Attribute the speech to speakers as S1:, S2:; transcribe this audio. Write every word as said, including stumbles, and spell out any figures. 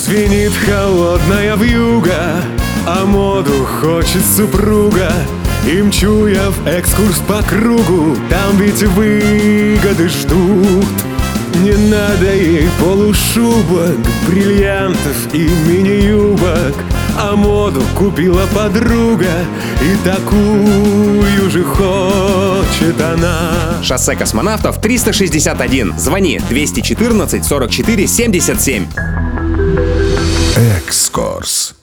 S1: Звенит холодная вьюга, а моду хочет супруга. И мчу я в экскурс по кругу, там ведь выгоды ждут. Не надо ей полушубок, бриллиантов и мини-юбок, а моду купила подруга, и такую же хочет она.
S2: Шоссе космонавтов триста шестьдесят один. Звони двести четырнадцать сорок четыре семьдесят семь.
S3: Экскурс.